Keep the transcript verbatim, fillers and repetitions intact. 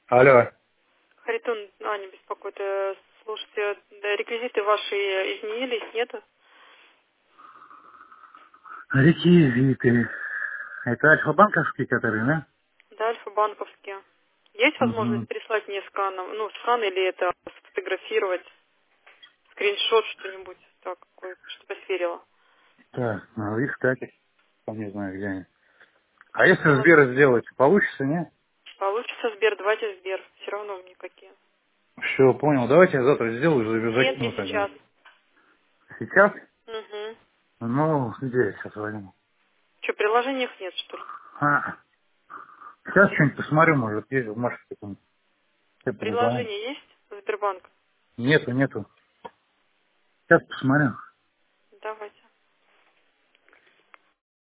Алло. Харитон, Аня беспокоит. Э, Слушайте, да, реквизиты ваши изменились, нету? Реквизиты. Это альфа-банковские, которые, да? Да, альфа-банковские. Есть возможность Угу. прислать мне скан, ну, скан или это сфотографировать, скриншот, что-нибудь, так, какой- чтобы я сверила. Так, надо искать. Сам не знаю, где они. А если Дело Сбер сделать, получится, не? получится Сбер, давайте Сбер, все равно мне какие. Все, понял. Давайте я завтра сделаю, за- Нет, не закину тогда. сейчас. Сейчас? Угу. Ну, где я сейчас возьму? Что, приложениях нет, что ли? А, сейчас что-нибудь посмотрю, может, есть в Машке каком-нибудь. Я позвоню. Приложение есть? Сбербанк? Нету, нету. Сейчас посмотрю. Давайте.